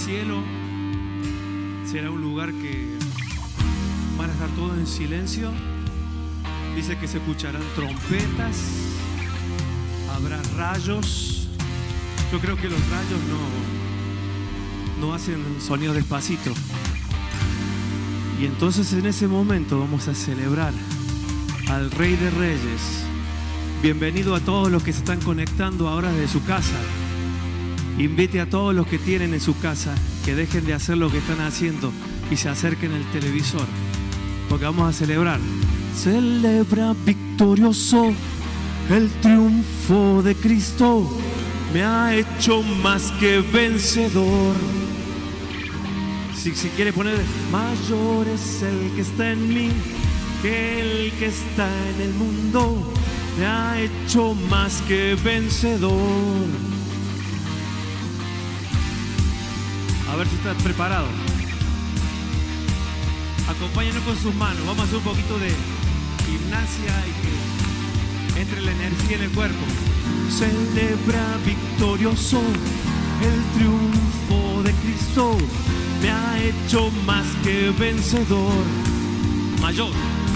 cielo será un lugar que van a estar todos en silencio. Dice que se escucharán trompetas, habrá rayos. Yo creo que los rayos no hacen sonido despacito. Y entonces en ese momento vamos a celebrar al Rey de Reyes. Bienvenido a todos los que se están conectando ahora desde su casa. Invite a todos los que tienen en su casa que dejen de hacer lo que están haciendo y se acerquen al televisor, porque vamos a celebrar. Celebra victorioso el triunfo de Cristo, me ha hecho más que vencedor. Si quiere poner, mayor es el que está en mí que el que está en el mundo, me ha hecho más que vencedor. A ver si estás preparado. Acompáñenos con sus manos. Vamos a hacer un poquito de gimnasia y que entre la energía en el cuerpo. Celebra victorioso el triunfo de Cristo, me ha hecho más que vencedor. Mayor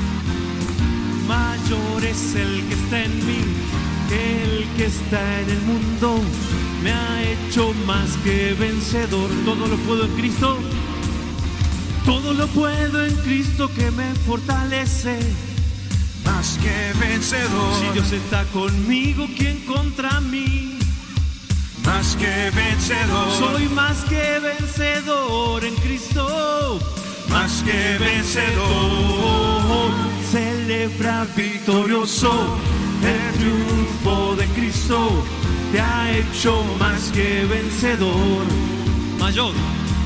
es el que está en mí que el que está en el mundo, me ha hecho más que vencedor. Todo lo puedo en Cristo, todo lo puedo en Cristo que me fortalece. Más que vencedor. Si Dios está conmigo, ¿quién contra mí? Más que vencedor. Soy más que vencedor en Cristo. Más que vencedor. Celebra victorioso el triunfo de Cristo, te ha hecho más que vencedor. Mayor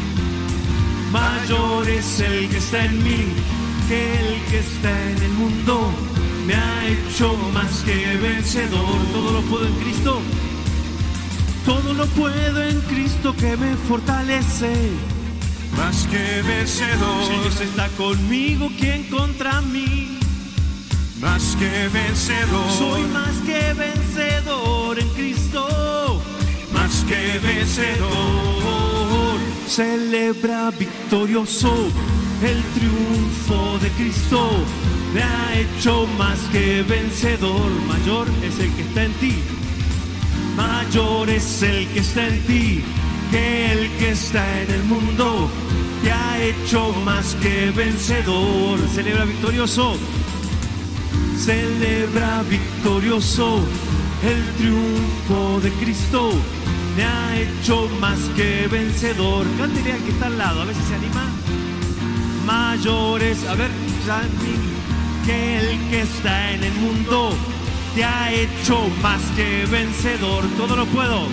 es el que está en mí que el que está en el mundo, me ha hecho más que vencedor. Todo lo puedo en Cristo, todo lo puedo en Cristo que me fortalece. Más que vencedor. Si Dios está conmigo, ¿quién contra mí? Más que vencedor. Soy más que vencedor en Cristo. Más que vencedor. Celebra victorioso el triunfo de Cristo, me ha hecho más que vencedor. Mayor es el que está en ti, mayor es el que está en ti que el que está en el mundo, te ha hecho más que vencedor. Celebra victorioso, celebra victorioso el triunfo de Cristo, me ha hecho más que vencedor. Cántele al que está al lado, a ver si se anima. Mayores, a ver, que el que está en el mundo, te ha hecho más que vencedor. Todo lo puedo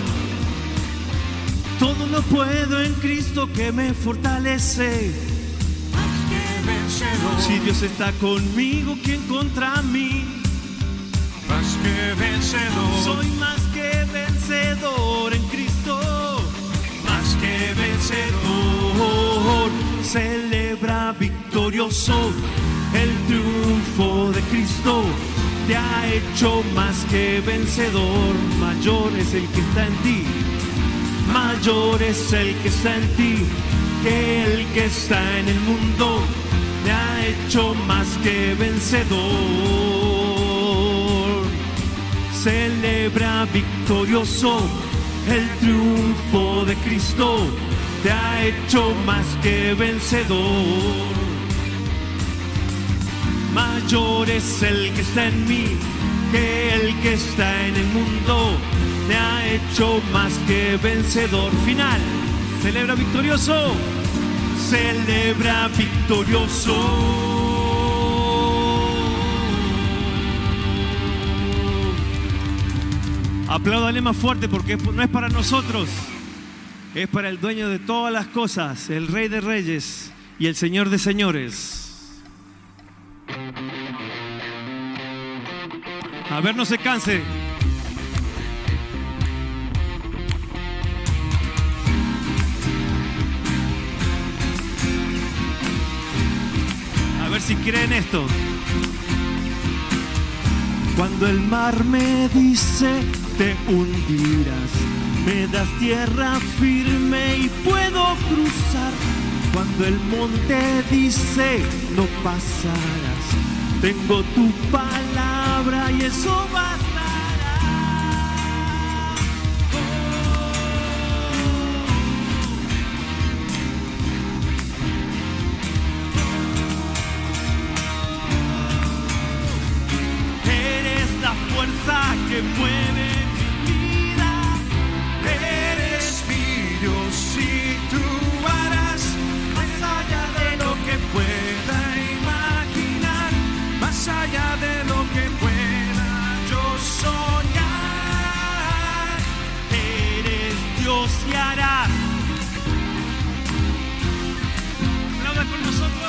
en Cristo que me fortalece. Más que vencedor. Si Dios está conmigo, ¿quién contra mí? Más que vencedor. Soy más que vencedor en Cristo. Más que vencedor. Celebra victorioso el triunfo de Cristo, te ha hecho más que vencedor. Mayor es el que está en ti, mayor es el que está en ti que el que está en el mundo, te ha hecho más que vencedor. Celebra victorioso el triunfo de Cristo, te ha hecho más que vencedor. Mayor es el que está en mí que el que está en el mundo, me ha hecho más que vencedor. Final, celebra victorioso, celebra victorioso. Apláudale más fuerte porque no es para nosotros, es para el dueño de todas las cosas, el Rey de Reyes y el Señor de Señores. A ver, no se canse. A ver si creen esto. Cuando el mar me dice te hundirás, me das tierra firme y puedo cruzar. Cuando el monte dice no pasarás, tengo tu palabra y eso bastará. Eres la fuerza que mueve mi vida. Eres mi Dios y tú harás más allá de lo que pueda imaginar, más allá de lo que pueda yo soñar. Eres Dios y harás. Aplauda con nosotros.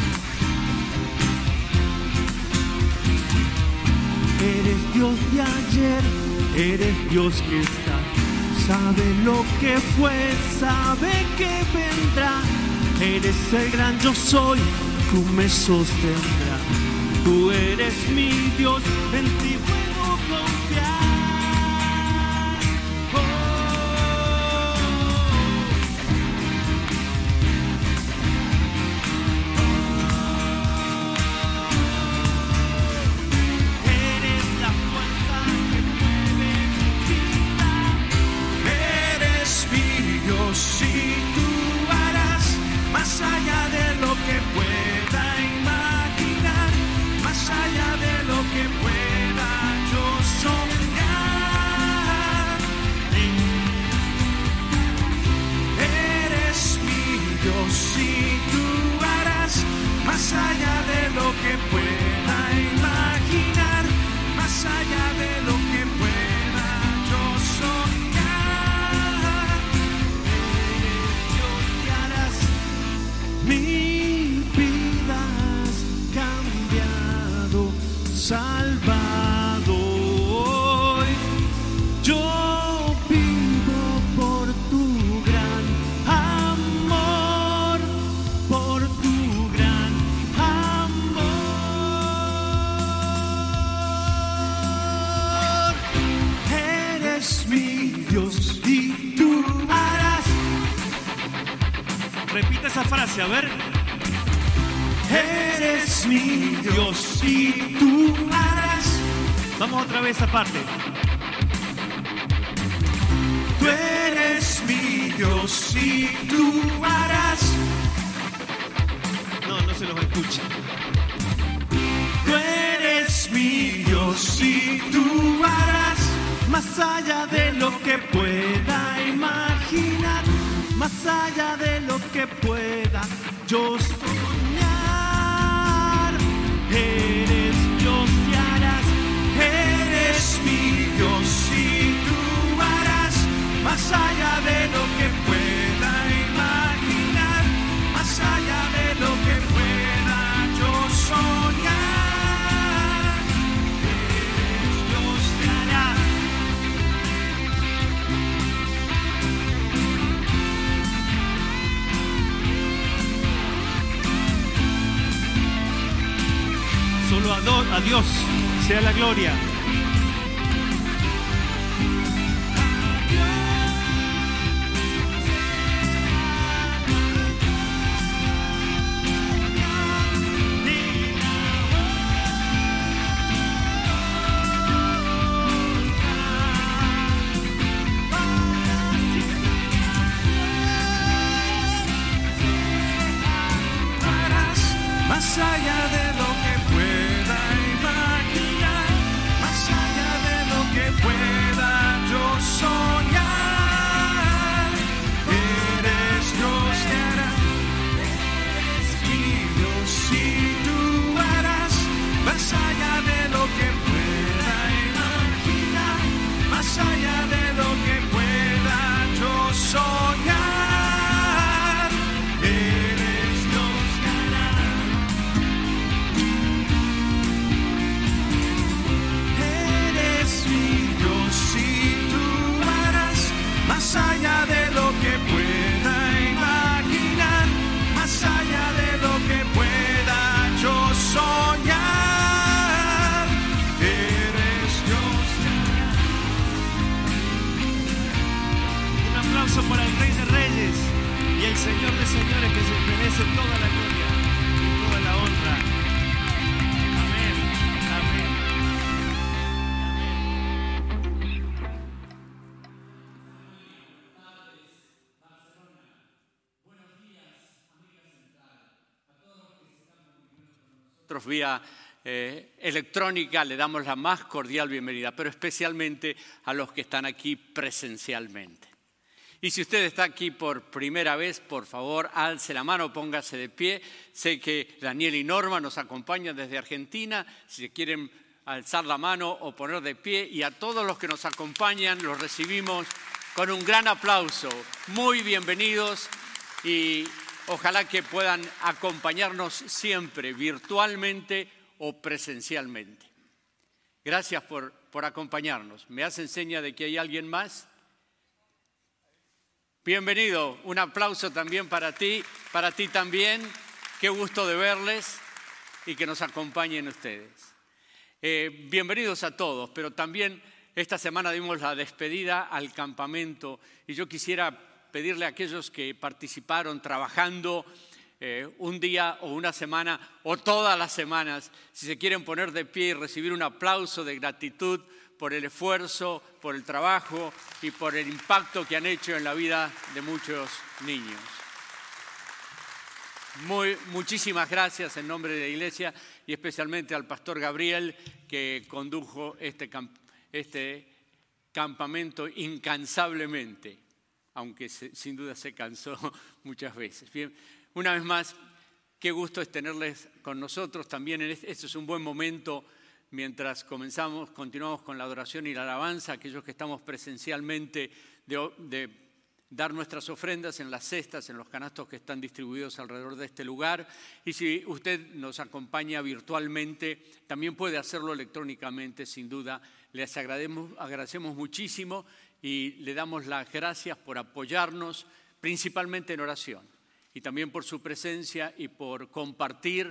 Eres Dios de ayer, eres Dios que está. Sabe lo que fue, sabe que vendrá. Eres el gran yo soy, tú me sostendrás. Tú eres mi Dios, en ti puedo confiar. Eres la fuerza que mueve mi vida. Eres mi Dios y tú harás más allá de lo que pueda imaginar, más allá de lo que pueda yo soñar. Eres mi Dios y tú harás más allá de lo que pueda imaginar, más allá de lo que pueda yo soñar. Dios que harás. Mi vida has cambiado, salvado hoy. Yo vivo por tu gran amor, por tu gran amor. Eres mi Dios y tú harás. Repite esa frase, a ver. Eres mi Dios y tú harás. Vamos otra vez aparte. Tú eres mi Dios y tú harás. No, no se los escucha. Tú eres mi Dios y tú harás Más allá de lo que pueda imaginar, más allá de lo que pueda yo soñar. Eres Dios y harás. Eres mi Dios y tú harás más allá de lo que pueda imaginar, más allá de lo que pueda yo soñar. Eres Dios y harás. Solo a Dios sea la gloria. Harás más allá de lo que pueda imaginar, señores, que se merece toda la gloria y toda la honra. Amén, amén, amén. Nosotros vía electrónica le damos la más cordial bienvenida, pero especialmente a los que están aquí presencialmente. Y si usted está aquí por primera vez, por favor, alce la mano, póngase de pie. Sé que Daniel y Norma nos acompañan desde Argentina. Si quieren alzar la mano o poner de pie, y a todos los que nos acompañan los recibimos con un gran aplauso. Muy bienvenidos y ojalá que puedan acompañarnos siempre, virtualmente o presencialmente. Gracias por acompañarnos. ¿Me hacen seña de que hay alguien más? Bienvenido, un aplauso también para ti también. Qué gusto de verles y que nos acompañen ustedes. Bienvenidos a todos, pero también esta semana dimos la despedida al campamento y yo quisiera pedirle a aquellos que participaron trabajando un día o una semana o todas las semanas, si se quieren poner de pie y recibir un aplauso de gratitud por el esfuerzo, por el trabajo y por el impacto que han hecho en la vida de muchos niños. Muchísimas gracias en nombre de la iglesia y especialmente al pastor Gabriel que condujo este campamento incansablemente, aunque sin duda se cansó muchas veces. Bien, una vez más, qué gusto es tenerles con nosotros también. Este es un buen momento mientras continuamos con la adoración y la alabanza, aquellos que estamos presencialmente, de dar nuestras ofrendas en las cestas, en los canastos que están distribuidos alrededor de este lugar. Y si usted nos acompaña virtualmente, también puede hacerlo electrónicamente, sin duda. Les agradecemos muchísimo y le damos las gracias por apoyarnos, principalmente en oración, y también por su presencia y por compartir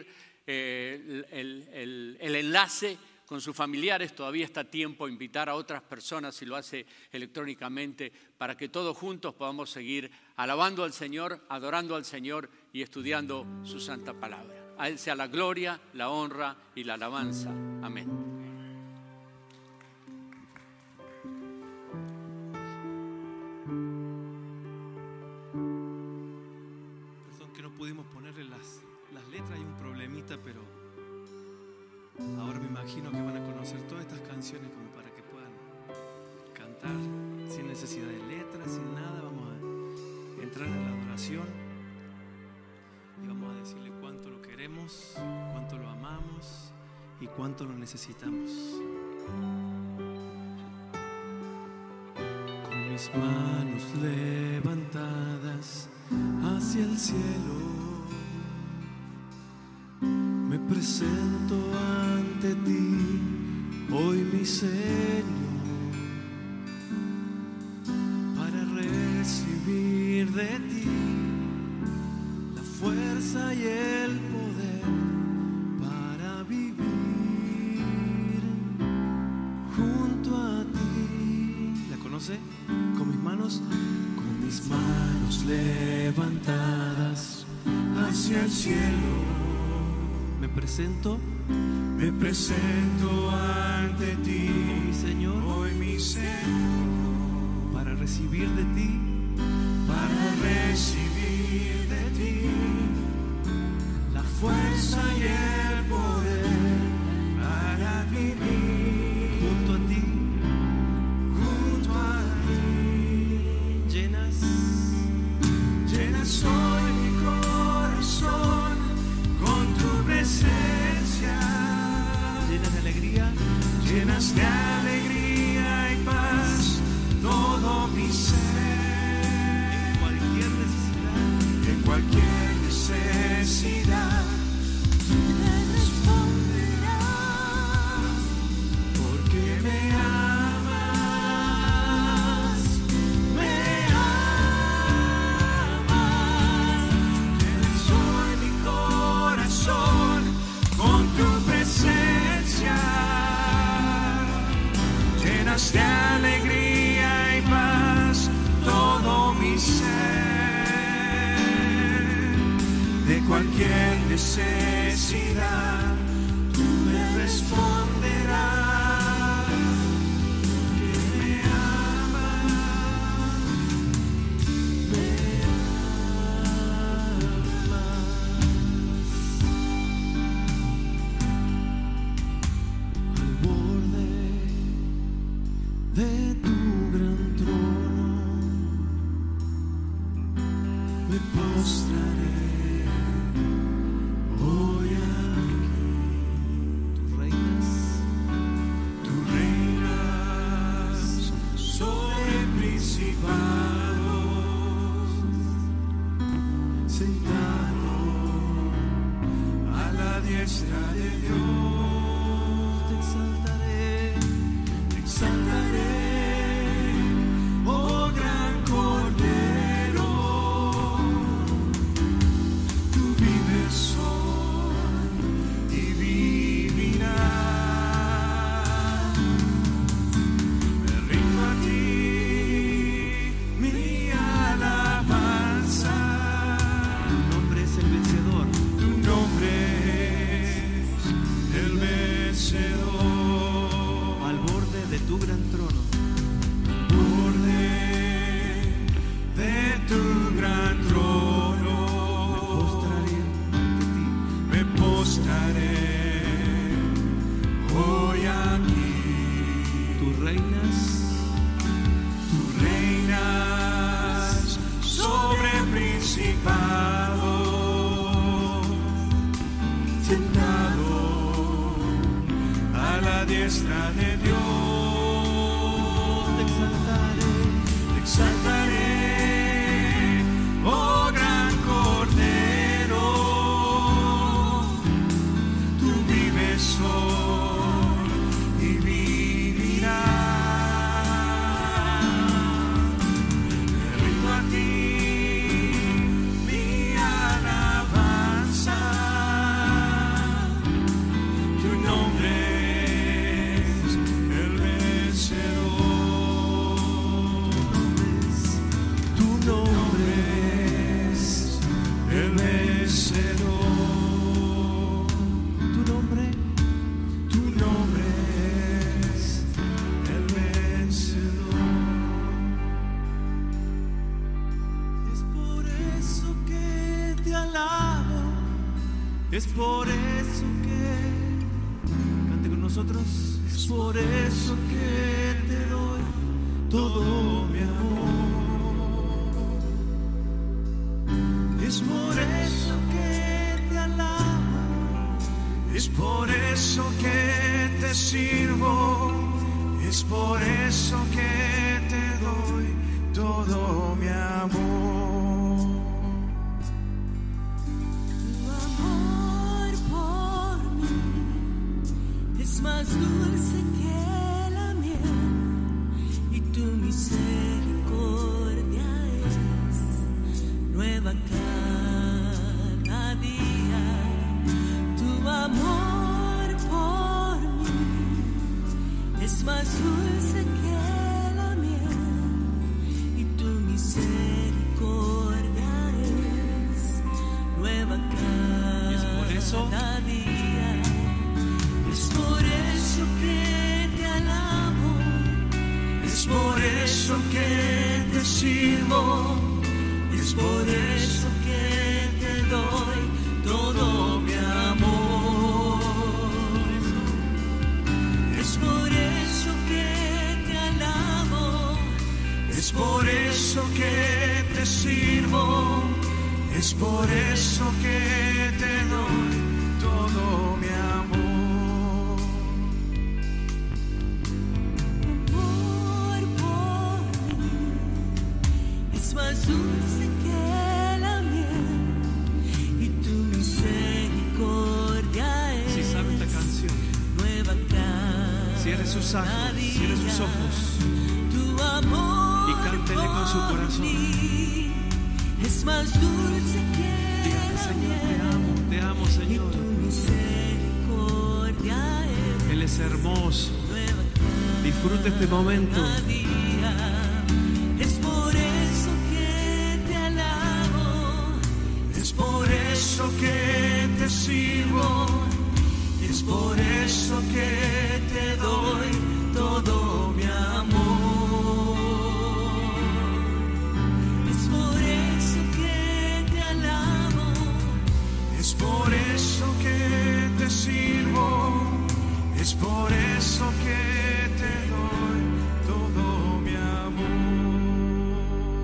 el enlace con sus familiares. Todavía está a tiempo invitar a otras personas si lo hace electrónicamente para que todos juntos podamos seguir alabando al Señor, adorando al Señor y estudiando su santa palabra. A Él sea la gloria, la honra y la alabanza. Amén. Pero ahora me imagino que van a conocer todas estas canciones como para que puedan cantar sin necesidad de letras, sin nada. Vamos a entrar en la adoración y vamos a decirle cuánto lo queremos, cuánto lo amamos y cuánto lo necesitamos. Con mis manos levantadas hacia el cielo, me presento ante ti, hoy mi Señor, para recibir de ti la fuerza y el poder para vivir junto a ti. ¿La conoce? Con mis manos levantadas hacia el cielo, me presento ante ti, hoy mi Señor, para recibir de ti la fuerza y el poder para vivir junto a ti. Llenas hoy mi corazón con tu presencia, llenas de alegría y paz todo mi ser. En cualquier necesidad, tú me responderás, porque me amas, me amas. cualquier necesidad, tú me responderás, que me amas, al borde de tu gran trono me postraré. Hoy aquí tú reinas sobre principados, sentado a la diestra de Dios. Te exaltaré, oh gran Cordero. Tú vives hoy y vivirás. Me rindo a ti, mi alabanza. Tu nombre es el vencedor. Tu nombre es el vencedor. Al borde de tu gran trono Borde de tu gran trono postraré ante ti. me postraré hoy aquí. Tú reinas Sobre principados, sentado a la diestra de Dios. te Exaltaré, oh gran Cordero. Tú vives hoy y vivirás. Me rindo a ti, mi alabanza. Tu nombre es el vencedor. Tu nombre es el vencedor. Tu nombre es el vencedor. Es por eso que te alabo. Es por eso que cante con nosotros. es por eso que te doy todo mi amor. Es por eso que te alabo. Es por eso que te sirvo. Es por eso que te doy todo mi amor. Tu amor por mí es más dulce que la miel y tu misericordia es nueva cada día. Tu amor por mí es más dulce que la miel y tu misericordia es nueva cada día. Es por eso que te alabo. Es por eso que te sirvo. Es por eso que te doy todo mi amor. Es por eso que te alabo. Es por eso que te sirvo. Es por eso que te doy todo mi amor. Amor por mí es más dulce que la miel y tu misericordia es Si sabe esta canción, nueva cada cierre sus ojos, día. cierre sus ojos. Tu amor Y cántele con su por corazón. mí es más dulce que Dígale, la Señor, miel te amo, y Señor. tu misericordia Él es hermoso. nueva Disfruta este momento. cada día. Es por eso que te alabo. Es por eso eso que te sirvo, es por eso que te doy todo mi amor. Es por eso que te alabo, Es por eso que te sirvo, es por eso que te doy todo mi amor.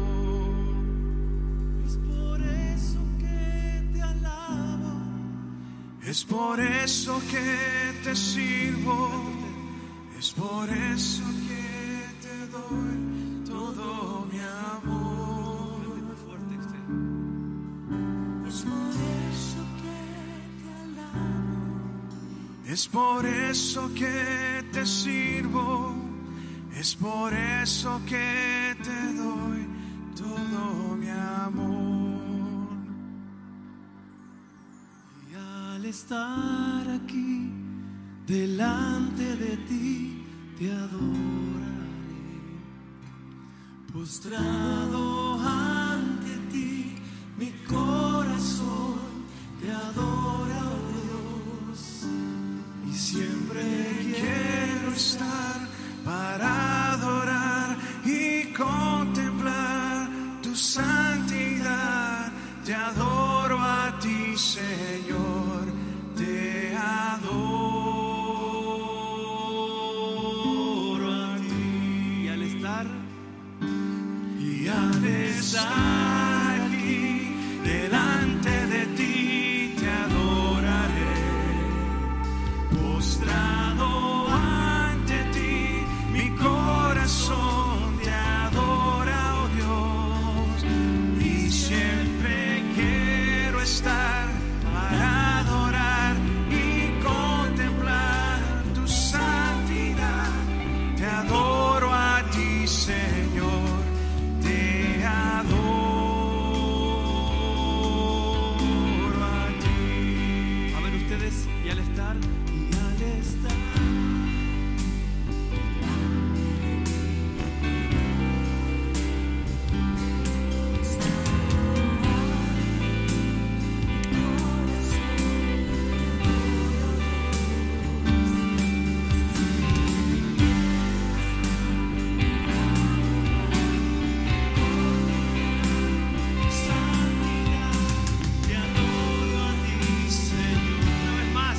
es por eso que te alabo, Es por eso que te sirvo, es por eso que te doy todo mi amor. es por eso que te alabo, Es por eso que te sirvo, es por eso que te doy todo mi amor. Y al estar aquí delante de ti, te adoraré. Postrado ante ti, mi corazón te adora, oh Dios. Y siempre Quiero estar para adorar y contemplar tu santidad. Te adoro a ti, Señor, te adoro a ti. y al estar Y al estar aquí delante de ti, te adoraré. Postrado ante ti, mi corazón te adora, oh Dios. Y siempre quiero estar para adorar y contemplar tu santidad. Te adoro a ti, Señor, te adoro a ti. a ver ustedes, y al estar te adoro a ti, Señor. Una vez más,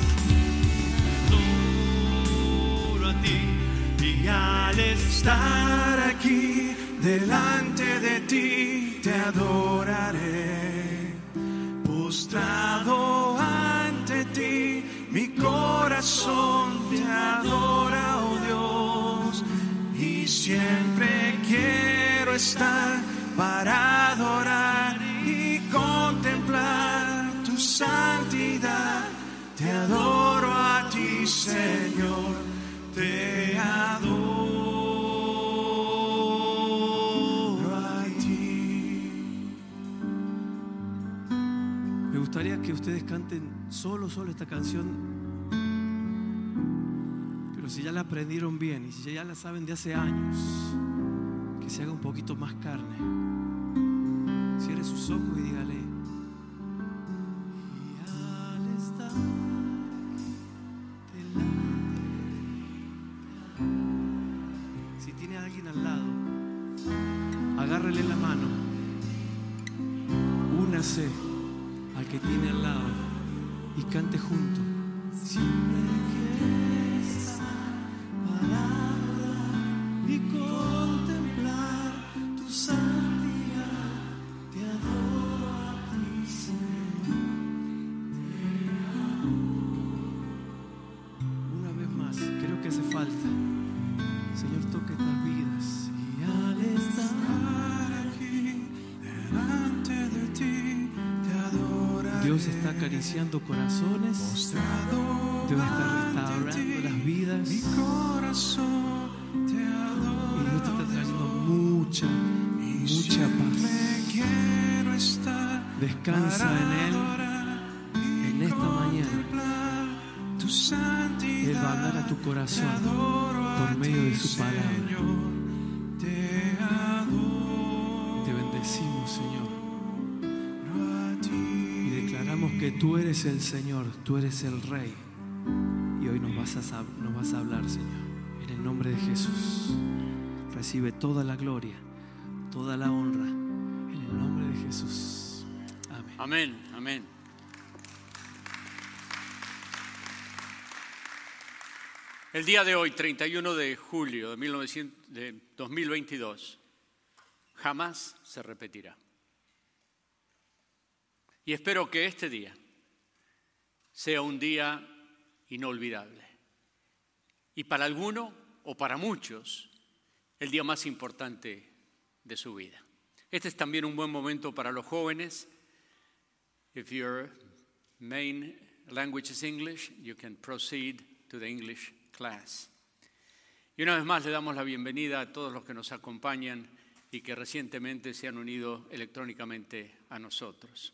adoro a ti. Y al estar aquí delante de ti, te adoraré. Postrado ante ti, mi corazón te adora, oh Dios. Y siempre quiero estar para adorar y contemplar tu santidad. Te adoro a ti, Señor, te adoro a ti. Me gustaría que ustedes canten solo esta canción, pero si ya la aprendieron bien y si ya la saben de hace años, que se haga un poquito más carne. Cierre sus ojos y dígale: y al estar delante de ti. Si tiene a alguien al lado, agárrele la mano, únase al que tiene al lado y cante junto. Siempre quieres estar para adorar y contemplar tu santidad. Te adoro a ti, Señor. Te adoro. Una vez más, creo que hace falta. Señor, toque estas vidas. Y al estar Aquí delante de ti, te adoraré. Dios está acariciando corazones, Postrado Dios está ante restaurando ti, las vidas mi corazón te y adora. Dios te está trayendo mucha paz. Quiero estar Descansa en Él. En esta mañana tu santidad. Él va a hablar a tu corazón por medio de su palabra. Te bendecimos, Señor, y declaramos Sabemos que tú eres el Señor, tú eres el Rey. Y hoy nos vas a hablar, Señor. En el nombre de Jesús, recibe toda la gloria, toda la honra. En el nombre de Jesús. Amén. Amén, amén. El día de hoy, 31 de julio de 2022, jamás se repetirá. Y espero que este día sea un día inolvidable. Y para alguno o para muchos, el día más importante de su vida. Este es también un buen momento para los jóvenes. If your main language is English, you can proceed to the English class. Y una vez más le damos la bienvenida a todos los que nos acompañan y que recientemente se han unido electrónicamente a nosotros.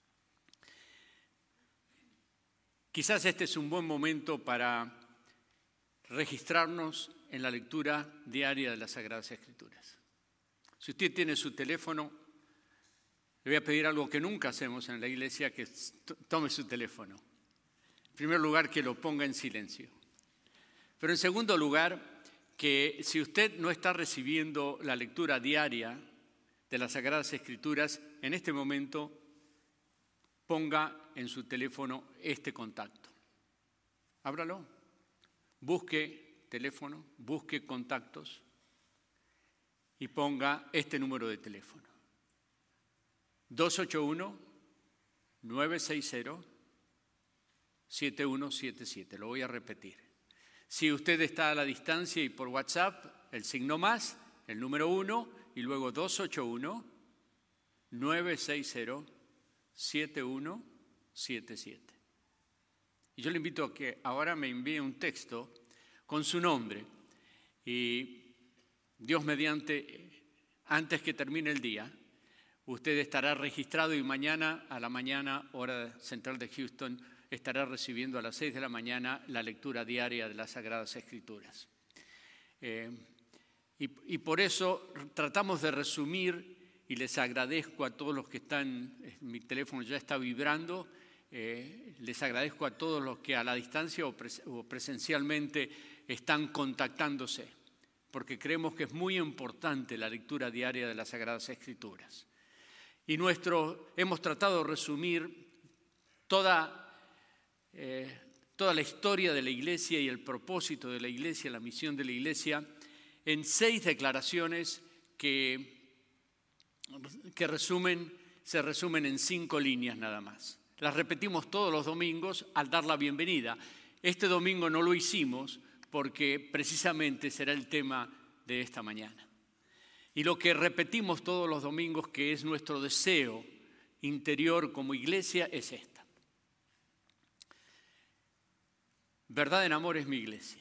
Quizás este es un buen momento para registrarnos en la lectura diaria de las Sagradas Escrituras. Si usted tiene su teléfono, le voy a pedir algo que nunca hacemos en la iglesia, que tome su teléfono. En primer lugar, que lo ponga en silencio. Pero en segundo lugar, que si usted no está recibiendo la lectura diaria de las Sagradas Escrituras, en este momento ponga en su teléfono este contacto. Ábralo, busque teléfono, busque contactos y ponga este número de teléfono. 281-960-7177. Lo voy a repetir. Si usted está a la distancia y por WhatsApp, el signo más, el número 1 y luego 281-960-7177. Y yo le invito a que ahora me envíe un texto con su nombre y Dios mediante, antes que termine el día, usted estará registrado y mañana a la mañana, hora central de Houston, estará recibiendo a las 6 de la mañana la lectura diaria de las Sagradas Escrituras. Y por eso tratamos de resumir, y les agradezco a todos los que están, mi teléfono ya está vibrando, les agradezco a todos los que a la distancia o presencialmente están contactándose, porque creemos que es muy importante la lectura diaria de las Sagradas Escrituras. Y hemos tratado de resumir toda la historia de la Iglesia y el propósito de la Iglesia, la misión de la Iglesia, en 6 declaraciones que se resumen en 5 líneas nada más. Las repetimos todos los domingos al dar la bienvenida. Este domingo no lo hicimos porque precisamente será el tema de esta mañana. Y lo que repetimos todos los domingos, que es nuestro deseo interior como iglesia, es esta. Verdad en amor es mi iglesia.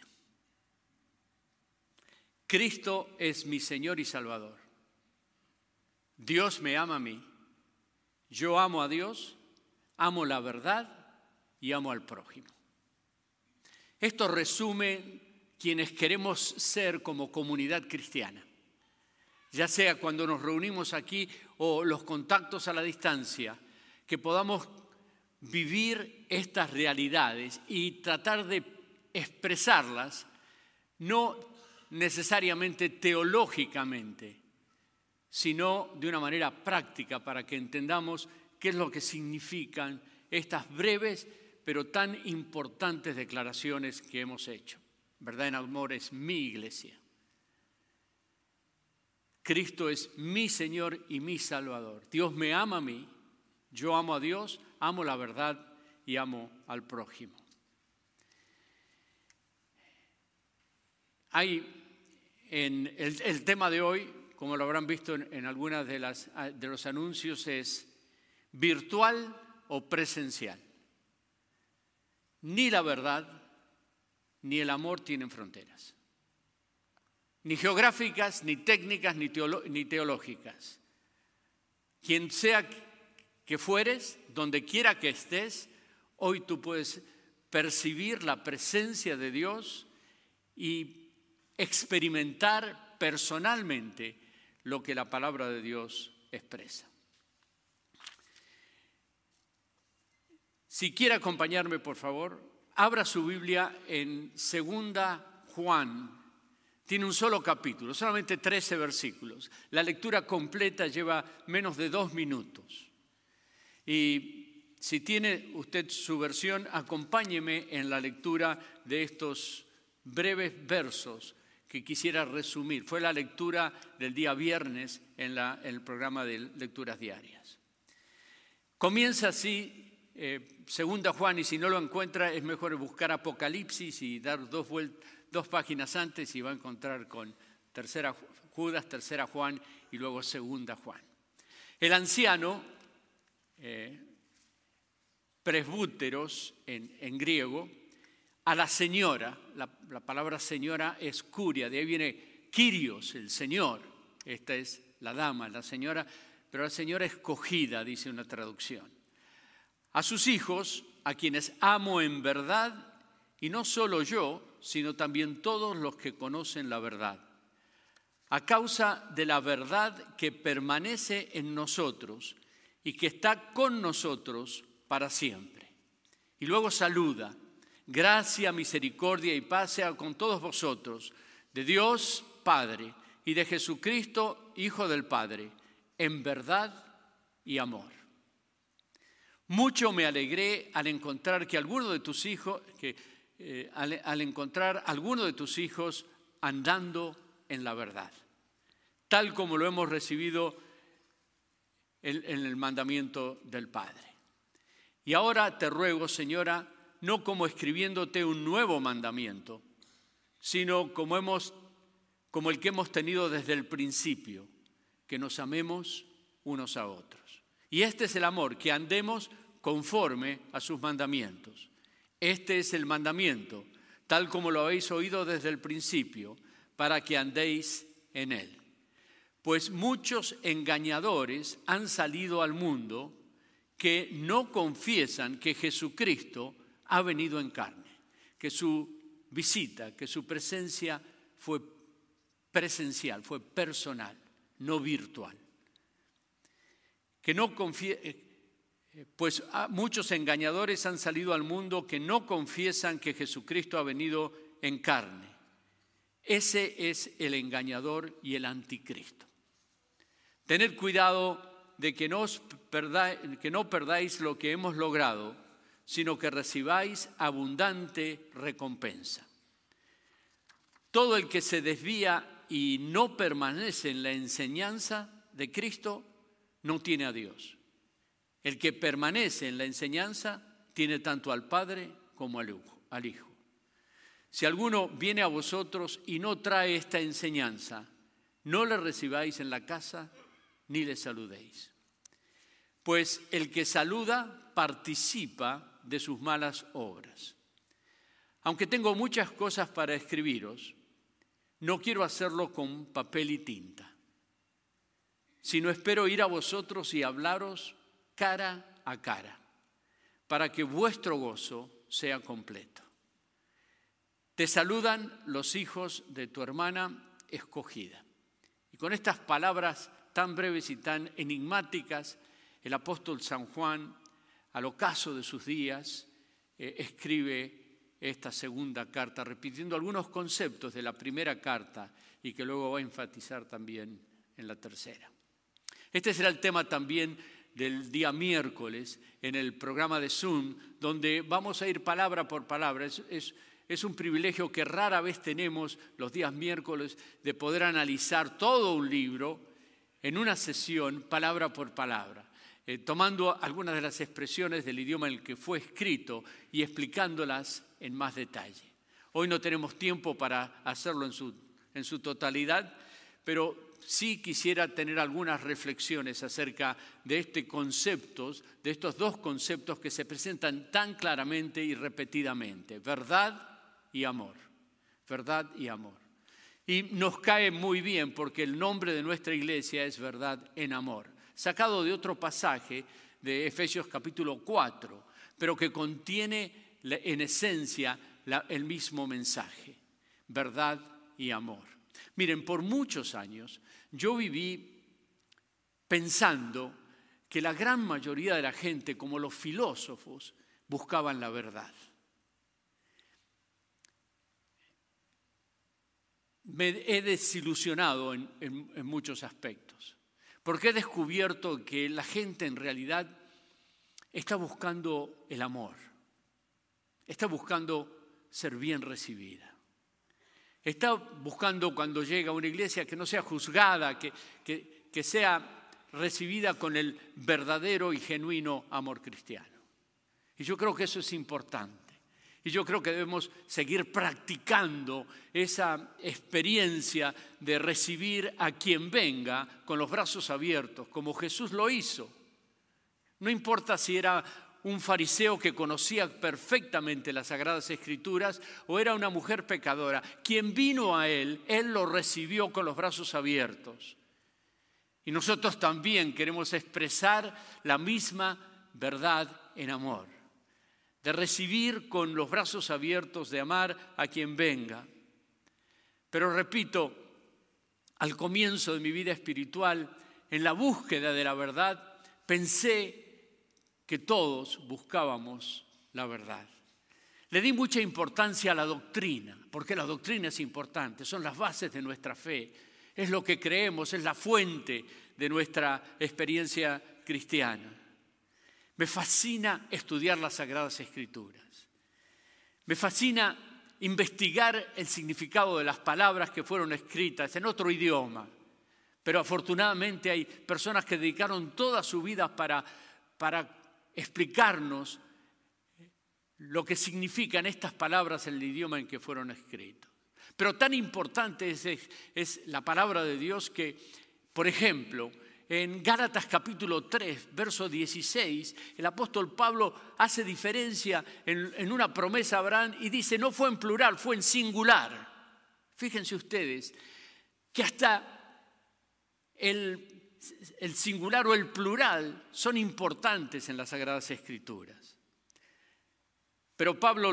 Cristo es mi Señor y Salvador. Dios me ama a mí. Yo amo a Dios, amo la verdad y amo al prójimo. Esto resume quienes queremos ser como comunidad cristiana. Ya sea cuando nos reunimos aquí o los contactos a la distancia, que podamos vivir estas realidades y tratar de expresarlas, no necesariamente teológicamente, sino de una manera práctica para que entendamos qué es lo que significan estas breves pero tan importantes declaraciones que hemos hecho. Verdad en amor es mi iglesia. Cristo es mi Señor y mi Salvador. Dios me ama a mí, yo amo a Dios, amo la verdad y amo al prójimo. Hay en el tema de hoy, como lo habrán visto en algunas de los anuncios, es virtual o presencial. Ni la verdad ni el amor tienen fronteras. Ni geográficas, ni técnicas, ni teológicas. Quien sea que fueres, donde quiera que estés, hoy tú puedes percibir la presencia de Dios y experimentar personalmente lo que la palabra de Dios expresa. Si quiere acompañarme, por favor, abra su Biblia en 2 Juan. Tiene un solo capítulo, solamente 13 versículos. La lectura completa lleva menos de 2 minutos. Y si tiene usted su versión, acompáñeme en la lectura de estos breves versos que quisiera resumir. Fue la lectura del día viernes en el programa de lecturas diarias. Comienza así 2 Juan, y si no lo encuentra es mejor buscar Apocalipsis y dar 2 páginas antes y va a encontrar con Judas, 3 Juan y luego 2 Juan. El anciano, presbúteros en griego, a la señora, la palabra señora es curia, de ahí viene Kyrios, el señor. Esta es la dama, la señora, pero la señora escogida, dice una traducción. A sus hijos, a quienes amo en verdad, y no solo yo, sino también todos los que conocen la verdad, a causa de la verdad que permanece en nosotros y que está con nosotros para siempre. Y luego saluda: gracia, misericordia y paz sea con todos vosotros, de Dios Padre y de Jesucristo, Hijo del Padre, en verdad y amor. Mucho me alegré al encontrar que alguno de tus hijos, al encontrar alguno de tus hijos andando en la verdad, tal como lo hemos recibido en el mandamiento del Padre. Y ahora te ruego, Señora, no como escribiéndote un nuevo mandamiento, sino como el que hemos tenido desde el principio, que nos amemos unos a otros. Y este es el amor, que andemos conforme a sus mandamientos. Este es el mandamiento, tal como lo habéis oído desde el principio, para que andéis en él. Pues muchos engañadores han salido al mundo que no confiesan que Jesucristo ha venido en carne, que su visita, que su presencia fue presencial, fue personal, no virtual. Pues muchos engañadores han salido al mundo que no confiesan que Jesucristo ha venido en carne. Ese es el engañador y el anticristo. Tened cuidado de que no perdáis lo que hemos logrado, sino que recibáis abundante recompensa. Todo el que se desvía y no permanece en la enseñanza de Cristo no tiene a Dios. El que permanece en la enseñanza tiene tanto al Padre como al Hijo. Si alguno viene a vosotros y no trae esta enseñanza, no le recibáis en la casa ni le saludéis. Pues el que saluda participa de sus malas obras. Aunque tengo muchas cosas para escribiros, no quiero hacerlo con papel y tinta, sino espero ir a vosotros y hablaros cara a cara, para que vuestro gozo sea completo. Te saludan los hijos de tu hermana escogida. Y con estas palabras tan breves y tan enigmáticas, el apóstol San Juan, al ocaso de sus días, escribe esta segunda carta, repitiendo algunos conceptos de la primera carta y que luego va a enfatizar también en la tercera. Este será el tema también del día miércoles en el programa de Zoom, donde vamos a ir palabra por palabra. Es un privilegio que rara vez tenemos los días miércoles de poder analizar todo un libro en una sesión, palabra por palabra, tomando algunas de las expresiones del idioma en el que fue escrito y explicándolas en más detalle. Hoy no tenemos tiempo para hacerlo en su totalidad, pero sí quisiera tener algunas reflexiones acerca de de estos dos conceptos que se presentan tan claramente y repetidamente: verdad y amor. Verdad y amor. Y nos cae muy bien porque el nombre de nuestra iglesia es Verdad en Amor, sacado de otro pasaje de Efesios capítulo 4, pero que contiene en esencia el mismo mensaje: verdad y amor. Miren, por muchos años yo viví pensando que la gran mayoría de la gente, como los filósofos, buscaban la verdad. Me he desilusionado en muchos aspectos, porque he descubierto que la gente en realidad está buscando el amor, está buscando ser bien recibida, está buscando cuando llega a una iglesia que no sea juzgada, que sea recibida con el verdadero y genuino amor cristiano. Y yo creo que eso es importante. Y yo creo que debemos seguir practicando esa experiencia de recibir a quien venga con los brazos abiertos, como Jesús lo hizo. No importa si era un fariseo que conocía perfectamente las Sagradas Escrituras o era una mujer pecadora. Quien vino a él lo recibió con los brazos abiertos. Y nosotros también queremos expresar la misma verdad en amor, de recibir con los brazos abiertos, de amar a quien venga. Pero repito, al comienzo de mi vida espiritual, en la búsqueda de la verdad, pensé que todos buscábamos la verdad. Le di mucha importancia a la doctrina, porque la doctrina es importante, son las bases de nuestra fe, es lo que creemos, es la fuente de nuestra experiencia cristiana. Me fascina estudiar las Sagradas Escrituras. Me fascina investigar el significado de las palabras que fueron escritas en otro idioma. Pero afortunadamente hay personas que dedicaron toda su vida para explicarnos lo que significan estas palabras en el idioma en que fueron escritas. Pero tan importante es la palabra de Dios que, por ejemplo, en Gálatas capítulo 3, verso 16, el apóstol Pablo hace diferencia en una promesa a Abraham y dice, no fue en plural, fue en singular. Fíjense ustedes que hasta el singular o el plural son importantes en las Sagradas Escrituras. Pero Pablo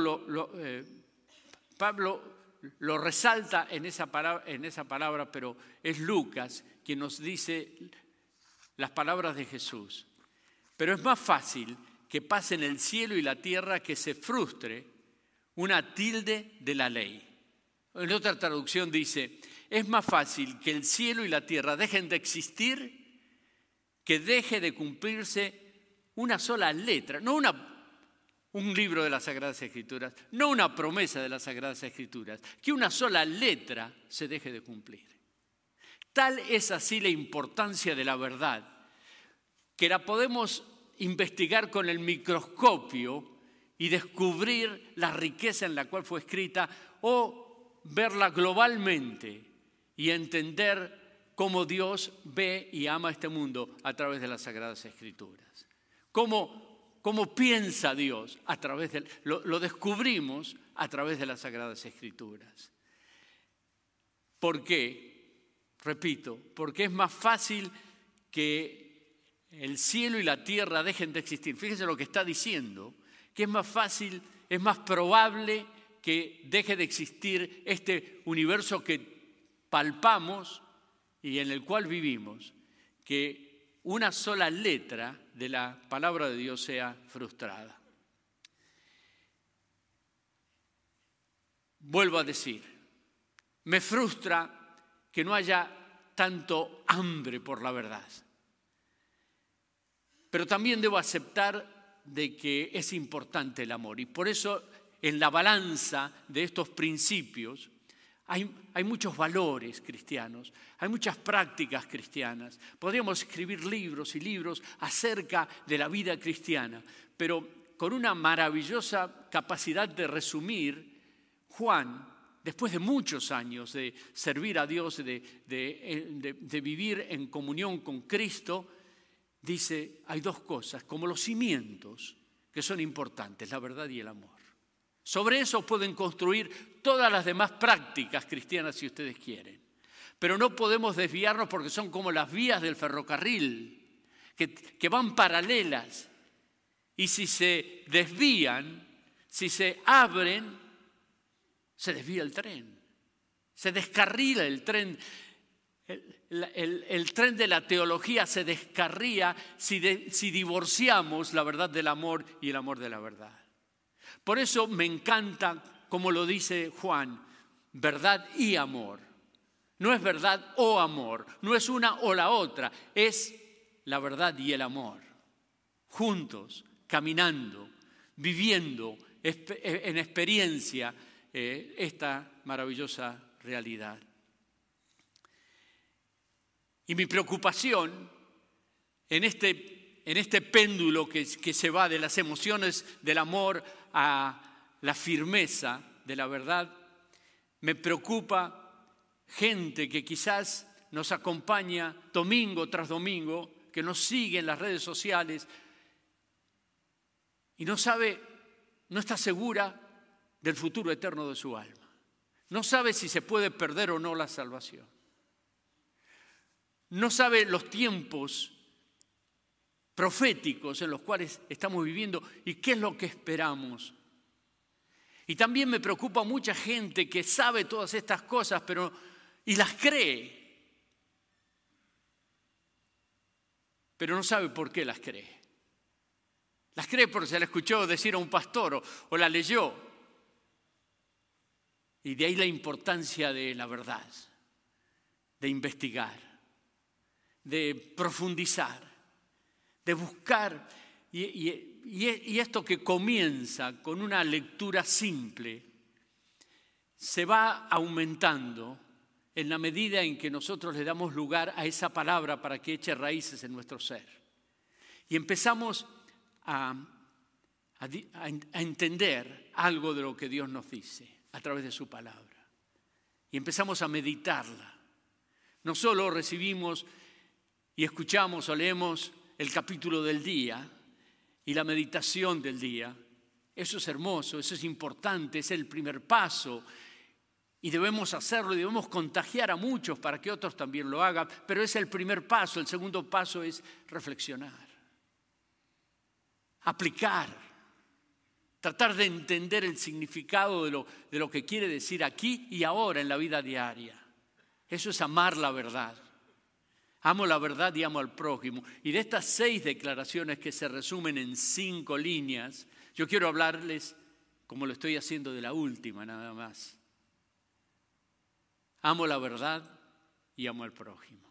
lo resalta en esa palabra, pero es Lucas quien nos dice las palabras de Jesús. Pero es más fácil que pasen el cielo y la tierra que se frustre una tilde de la ley. En otra traducción dice, es más fácil que el cielo y la tierra dejen de existir que deje de cumplirse una sola letra, no un libro de las Sagradas Escrituras, no una promesa de las Sagradas Escrituras, que una sola letra se deje de cumplir. Tal es así la importancia de la verdad, que la podemos investigar con el microscopio y descubrir la riqueza en la cual fue escrita o verla globalmente y entender cómo Dios ve y ama este mundo a través de las Sagradas Escrituras. Cómo piensa Dios a través lo descubrimos a través de las Sagradas Escrituras. ¿Por qué? Repito, porque es más fácil que el cielo y la tierra dejen de existir. Fíjense lo que está diciendo, que es más fácil, es más probable que deje de existir este universo que palpamos y en el cual vivimos, que una sola letra de la palabra de Dios sea frustrada. Vuelvo a decir, me frustra que no haya tanto hambre por la verdad. Pero también debo aceptar de que es importante el amor. Y por eso en la balanza de estos principios hay muchos valores cristianos, hay muchas prácticas cristianas. Podríamos escribir libros y libros acerca de la vida cristiana, pero con una maravillosa capacidad de resumir, Juan, después de muchos años de servir a Dios, de vivir en comunión con Cristo, dice, hay dos cosas, como los cimientos, que son importantes, la verdad y el amor. Sobre eso pueden construir todas las demás prácticas cristianas si ustedes quieren. Pero no podemos desviarnos porque son como las vías del ferrocarril, que van paralelas. Y si se desvían, si se abren, se desvía el tren, se descarrila el tren. El tren de la teología se descarría si divorciamos la verdad del amor y el amor de la verdad. Por eso me encanta, como lo dice Juan, verdad y amor. No es verdad o amor, no es una o la otra, es la verdad y el amor. Juntos, caminando, viviendo en experiencia esta maravillosa realidad. Y mi preocupación en este péndulo que se va de las emociones del amor a la firmeza de la verdad, me preocupa gente que quizás nos acompaña domingo tras domingo, que nos sigue en las redes sociales y no está segura del futuro eterno de su alma. No sabe si se puede perder o no la salvación. No sabe los tiempos proféticos en los cuales estamos viviendo y qué es lo que esperamos. Y también me preocupa mucha gente que sabe todas estas cosas y las cree, pero no sabe por qué las cree. Las cree porque se la escuchó decir a un pastor o la leyó. Y de ahí la importancia de la verdad, de investigar, de profundizar, de buscar. Y esto que comienza con una lectura simple, se va aumentando en la medida en que nosotros le damos lugar a esa palabra para que eche raíces en nuestro ser. Y empezamos a entender algo de lo que Dios nos dice a través de su palabra. Y empezamos a meditarla. No solo recibimos y escuchamos o leemos el capítulo del día y la meditación del día. Eso es hermoso, eso es importante, es el primer paso. Y debemos hacerlo y debemos contagiar a muchos para que otros también lo hagan. Pero es el primer paso. El segundo paso es reflexionar, aplicar, tratar de entender el significado de lo que quiere decir aquí y ahora en la vida diaria. Eso es amar la verdad. Amo la verdad y amo al prójimo. Y de estas 6 declaraciones que se resumen en 5 líneas, yo quiero hablarles, como lo estoy haciendo, de la última nada más. Amo la verdad y amo al prójimo.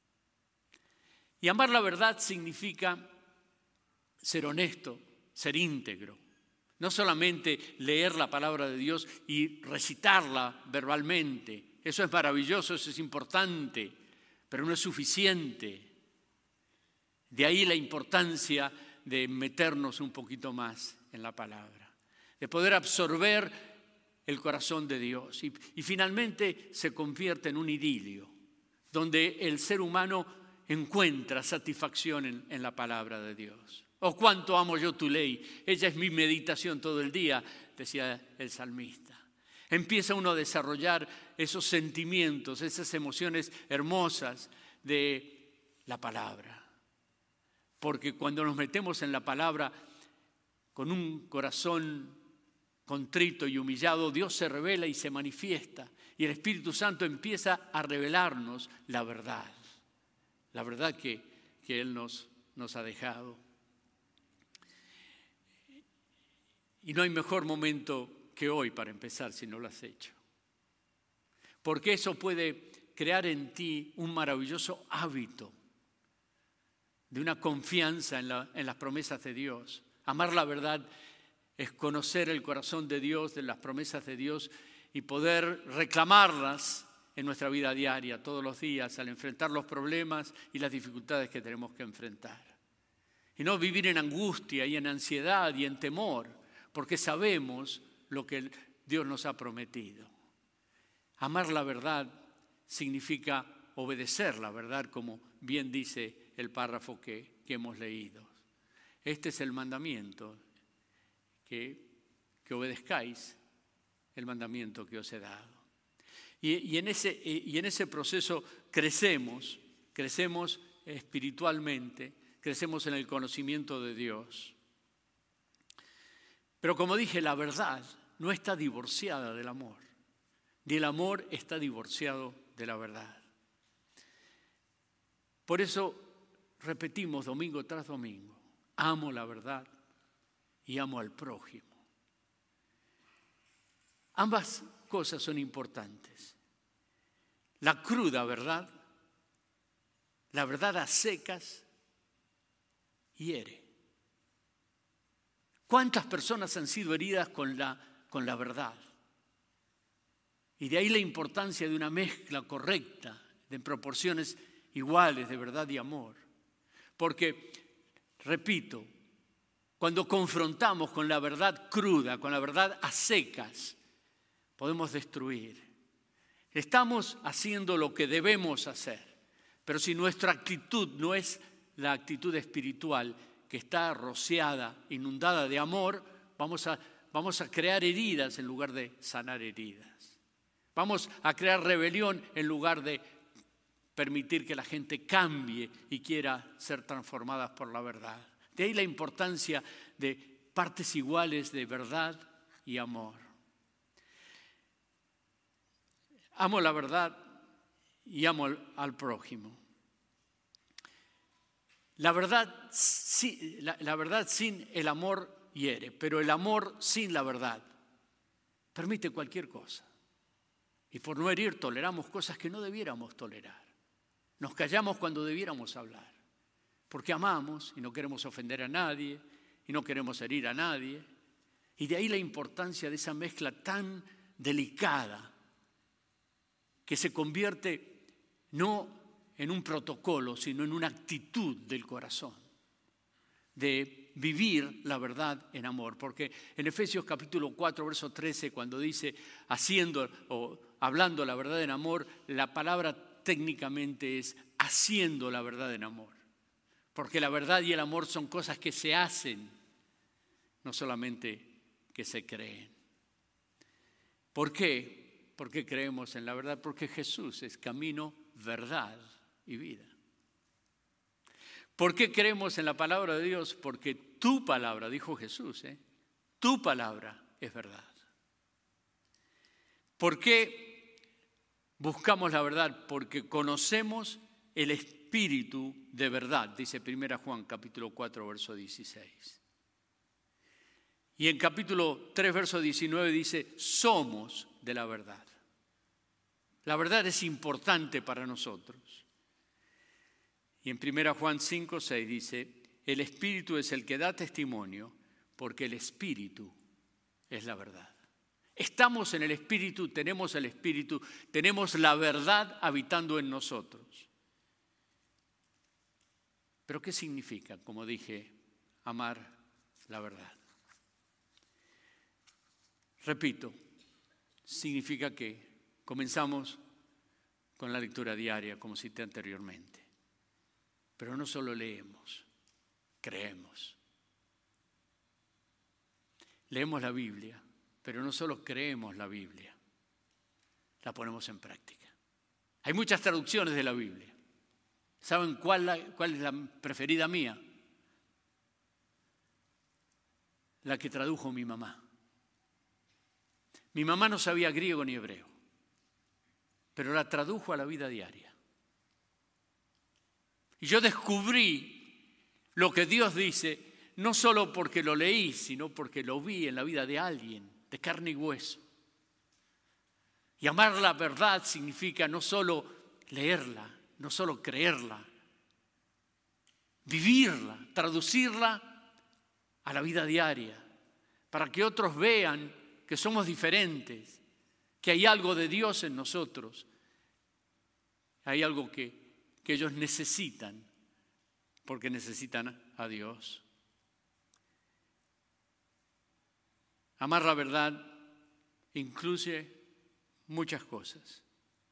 Y amar la verdad significa ser honesto, ser íntegro. No solamente leer la palabra de Dios y recitarla verbalmente. Eso es maravilloso, eso es importante, pero no es suficiente. De ahí la importancia de meternos un poquito más en la palabra, de poder absorber el corazón de Dios. Y finalmente se convierte en un idilio, donde el ser humano encuentra satisfacción en la palabra de Dios. Oh, cuánto amo yo tu ley, ella es mi meditación todo el día, decía el salmista. Empieza uno a desarrollar esos sentimientos, esas emociones hermosas de la palabra. Porque cuando nos metemos en la palabra con un corazón contrito y humillado, Dios se revela y se manifiesta. Y el Espíritu Santo empieza a revelarnos la verdad que Él nos ha dejado. Y no hay mejor momento que hoy para empezar si no lo has hecho. Porque eso puede crear en ti un maravilloso hábito de una confianza en las promesas de Dios. Amar la verdad es conocer el corazón de Dios, de las promesas de Dios y poder reclamarlas en nuestra vida diaria, todos los días, al enfrentar los problemas y las dificultades que tenemos que enfrentar. Y no vivir en angustia y en ansiedad y en temor, porque sabemos lo que Dios nos ha prometido. Amar la verdad significa obedecer la verdad, como bien dice el párrafo que hemos leído. Este es el mandamiento, que obedezcáis el mandamiento que os he dado. Y en ese proceso crecemos espiritualmente, crecemos en el conocimiento de Dios. Pero como dije, la verdad no está divorciada del amor, ni el amor está divorciado de la verdad. Por eso repetimos domingo tras domingo, amo la verdad y amo al prójimo. Ambas cosas son importantes. La cruda verdad, la verdad a secas, hiere. ¿Cuántas personas han sido heridas con la verdad? Y de ahí la importancia de una mezcla correcta, de proporciones iguales de verdad y amor. Porque, repito, cuando confrontamos con la verdad cruda, con la verdad a secas, podemos destruir. Estamos haciendo lo que debemos hacer, pero si nuestra actitud no es la actitud espiritual, que está rociada, inundada de amor, vamos a crear heridas en lugar de sanar heridas. Vamos a crear rebelión en lugar de permitir que la gente cambie y quiera ser transformadas por la verdad. De ahí la importancia de partes iguales de verdad y amor. Amo la verdad y amo al prójimo. La verdad sin el amor hiere, pero el amor sin la verdad permite cualquier cosa. Y por no herir toleramos cosas que no debiéramos tolerar. Nos callamos cuando debiéramos hablar, porque amamos y no queremos ofender a nadie y no queremos herir a nadie. Y de ahí la importancia de esa mezcla tan delicada que se convierte no en un protocolo, sino en una actitud del corazón, de vivir la verdad en amor. Porque en Efesios capítulo 4, verso 13, cuando dice haciendo o hablando la verdad en amor, la palabra técnicamente es haciendo la verdad en amor. Porque la verdad y el amor son cosas que se hacen, no solamente que se creen. ¿Por qué? ¿Por qué creemos en la verdad? Porque Jesús es camino, verdad y vida. ¿Por qué creemos en la palabra de Dios? Porque tu palabra, dijo Jesús, tu palabra es verdad. ¿Por qué buscamos la verdad? Porque conocemos el espíritu de verdad, dice 1 Juan capítulo 4, verso 16. Y en capítulo 3, verso 19 dice, somos de la verdad. La verdad es importante para nosotros. Y en 1 Juan 5, 6 dice, el Espíritu es el que da testimonio, porque el Espíritu es la verdad. Estamos en el Espíritu, tenemos la verdad habitando en nosotros. Pero ¿qué significa, como dije, amar la verdad? Repito, significa que comenzamos con la lectura diaria, como cité anteriormente. Pero no solo leemos, creemos. Leemos la Biblia, pero no solo creemos la Biblia, la ponemos en práctica. Hay muchas traducciones de la Biblia. ¿Saben cuál es la preferida mía? La que tradujo mi mamá. Mi mamá no sabía griego ni hebreo, pero la tradujo a la vida diaria. Y yo descubrí lo que Dios dice, no solo porque lo leí, sino porque lo vi en la vida de alguien, de carne y hueso. Y amar la verdad significa no solo leerla, no solo creerla, vivirla, traducirla a la vida diaria, para que otros vean que somos diferentes, que hay algo de Dios en nosotros, hay algo que ellos necesitan, porque necesitan a Dios. Amar la verdad incluye muchas cosas,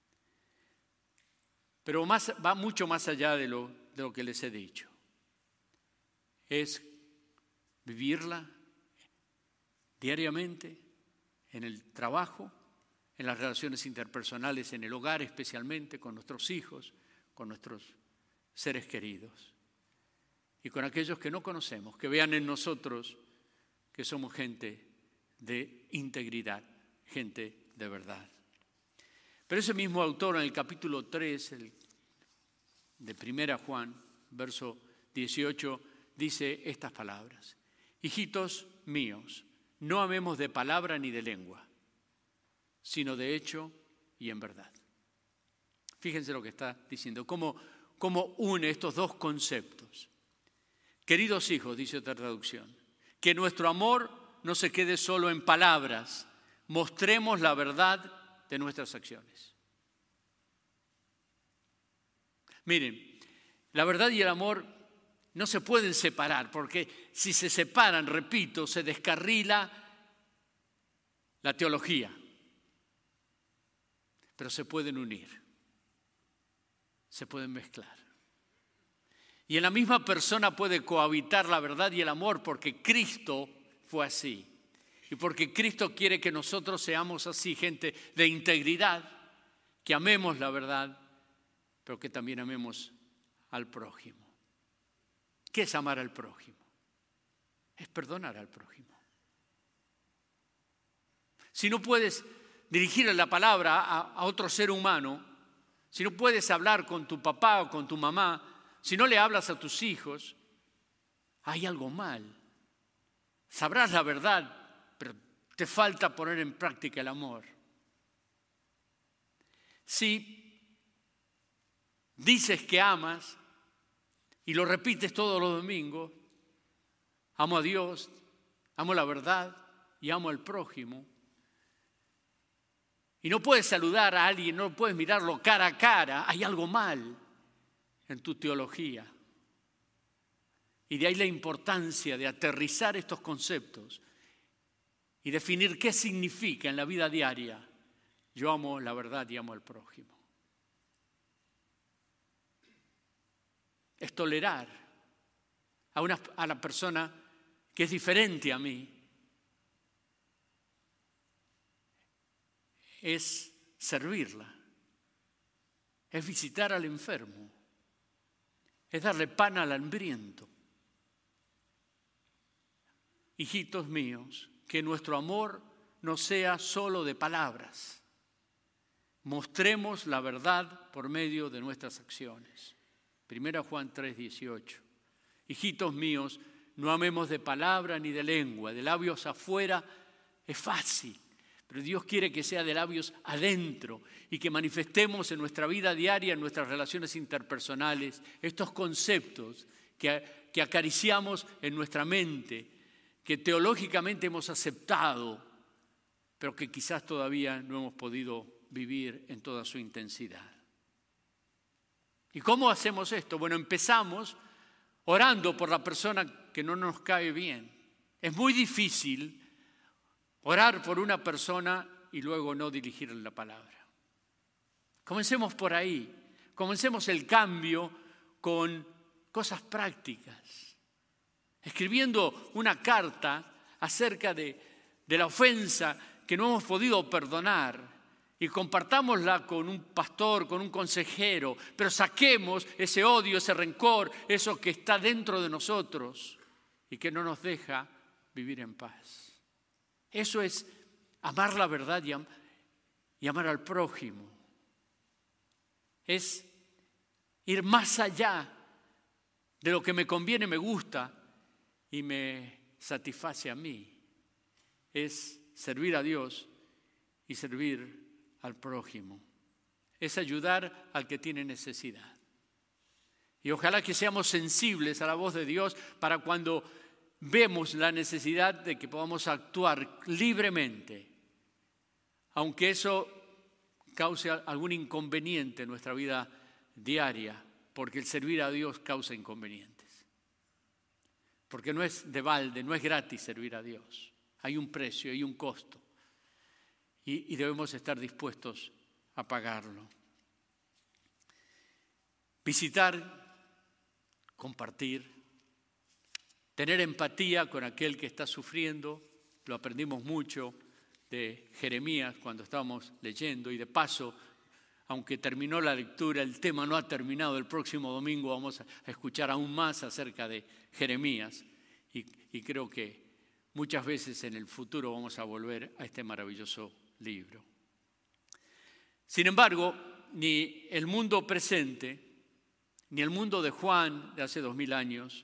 pero va mucho más allá de lo que les he dicho. Es vivirla diariamente en el trabajo, en las relaciones interpersonales, en el hogar especialmente, con nuestros hijos, con nuestros seres queridos y con aquellos que no conocemos, que vean en nosotros que somos gente de integridad, gente de verdad. Pero ese mismo autor en el capítulo 3 de 1 Juan, verso 18, dice estas palabras: hijitos míos, no amemos de palabra ni de lengua, sino de hecho y en verdad. Fíjense lo que está diciendo, cómo une estos dos conceptos. Queridos hijos, dice otra traducción, que nuestro amor no se quede solo en palabras, mostremos la verdad de nuestras acciones. Miren, la verdad y el amor no se pueden separar, porque si se separan, repito, se descarrila la teología. Pero se pueden unir, se pueden mezclar. Y en la misma persona puede cohabitar la verdad y el amor, porque Cristo fue así. Y porque Cristo quiere que nosotros seamos así, gente de integridad, que amemos la verdad, pero que también amemos al prójimo. ¿Qué es amar al prójimo? Es perdonar al prójimo. Si no puedes dirigirle la palabra a otro ser humano, si no puedes hablar con tu papá o con tu mamá, si no le hablas a tus hijos, hay algo mal. Sabrás la verdad, pero te falta poner en práctica el amor. Si dices que amas y lo repites todos los domingos, amo a Dios, amo la verdad y amo al prójimo, y no puedes saludar a alguien, no puedes mirarlo cara a cara, hay algo mal en tu teología. Y de ahí la importancia de aterrizar estos conceptos y definir qué significa en la vida diaria. Yo amo la verdad y amo al prójimo. Es tolerar a la persona que es diferente a mí. Es servirla, es visitar al enfermo, es darle pan al hambriento. Hijitos míos, que nuestro amor no sea solo de palabras. Mostremos la verdad por medio de nuestras acciones. 1 Juan 3:18. Hijitos míos, no amemos de palabra ni de lengua, de labios afuera es fácil. Pero Dios quiere que sea de labios adentro y que manifestemos en nuestra vida diaria, en nuestras relaciones interpersonales, estos conceptos que acariciamos en nuestra mente, que teológicamente hemos aceptado, pero que quizás todavía no hemos podido vivir en toda su intensidad. ¿Y cómo hacemos esto? Bueno, empezamos orando por la persona que no nos cae bien. Es muy difícil orar por una persona y luego no dirigirle la palabra. Comencemos por ahí. Comencemos el cambio con cosas prácticas. Escribiendo una carta acerca de la ofensa que no hemos podido perdonar y compartámosla con un pastor, con un consejero, pero saquemos ese odio, ese rencor, eso que está dentro de nosotros y que no nos deja vivir en paz. Eso es amar la verdad y amar al prójimo. Es ir más allá de lo que me conviene, me gusta y me satisface a mí. Es servir a Dios y servir al prójimo. Es ayudar al que tiene necesidad. Y ojalá que seamos sensibles a la voz de Dios para cuando vemos la necesidad de que podamos actuar libremente, aunque eso cause algún inconveniente en nuestra vida diaria, porque el servir a Dios causa inconvenientes. Porque no es de balde, no es gratis servir a Dios. Hay un precio, hay un costo. Y debemos estar dispuestos a pagarlo. Visitar, compartir, tener empatía con aquel que está sufriendo. Lo aprendimos mucho de Jeremías cuando estábamos leyendo. Y de paso, aunque terminó la lectura, el tema no ha terminado. El próximo domingo vamos a escuchar aún más acerca de Jeremías. Y creo que muchas veces en el futuro vamos a volver a este maravilloso libro. Sin embargo, ni el mundo presente, ni el mundo de Juan de hace 2000 años,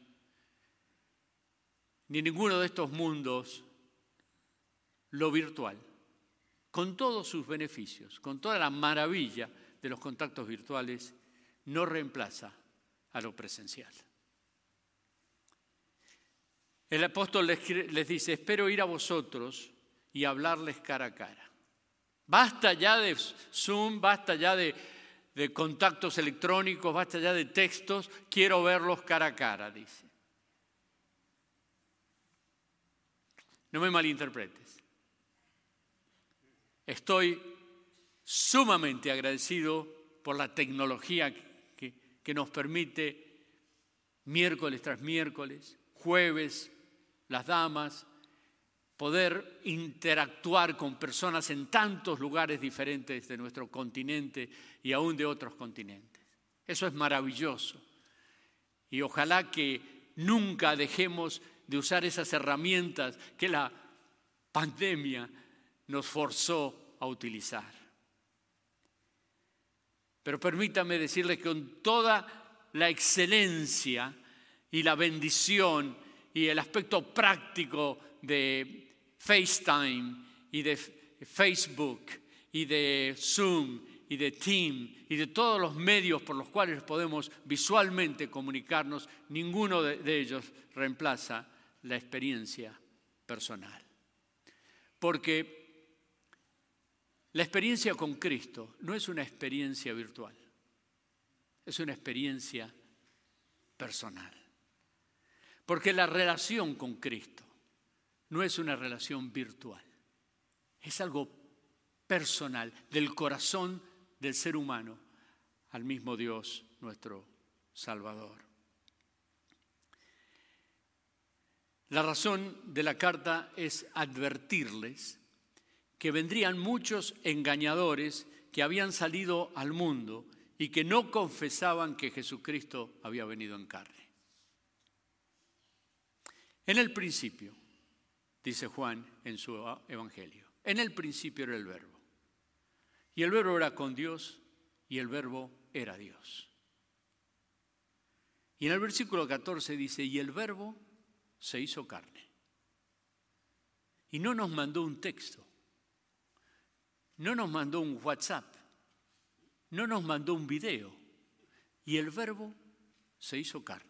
ni ninguno de estos mundos, lo virtual, con todos sus beneficios, con toda la maravilla de los contactos virtuales, no reemplaza a lo presencial. El apóstol les dice: espero ir a vosotros y hablarles cara a cara. Basta ya de Zoom, basta ya de contactos electrónicos, basta ya de textos, quiero verlos cara a cara, dice. No me malinterpretes. Estoy sumamente agradecido por la tecnología que nos permite miércoles tras miércoles, jueves, las damas, poder interactuar con personas en tantos lugares diferentes de nuestro continente y aún de otros continentes. Eso es maravilloso. Y ojalá que nunca dejemos de usar esas herramientas que la pandemia nos forzó a utilizar. Pero permítame decirles que con toda la excelencia y la bendición y el aspecto práctico de FaceTime y de Facebook y de Zoom y de Teams y de todos los medios por los cuales podemos visualmente comunicarnos, ninguno de ellos reemplaza la experiencia personal. Porque la experiencia con Cristo no es una experiencia virtual, es una experiencia personal. Porque la relación con Cristo no es una relación virtual, es algo personal, del corazón del ser humano al mismo Dios, nuestro Salvador. La razón de la carta es advertirles que vendrían muchos engañadores que habían salido al mundo y que no confesaban que Jesucristo había venido en carne. En el principio, dice Juan en su evangelio, en el principio era el Verbo. Y el Verbo era con Dios y el Verbo era Dios. Y en el versículo 14 dice: y el Verbo se hizo carne. Y no nos mandó un texto, no nos mandó un WhatsApp, no nos mandó un video. Y el Verbo se hizo carne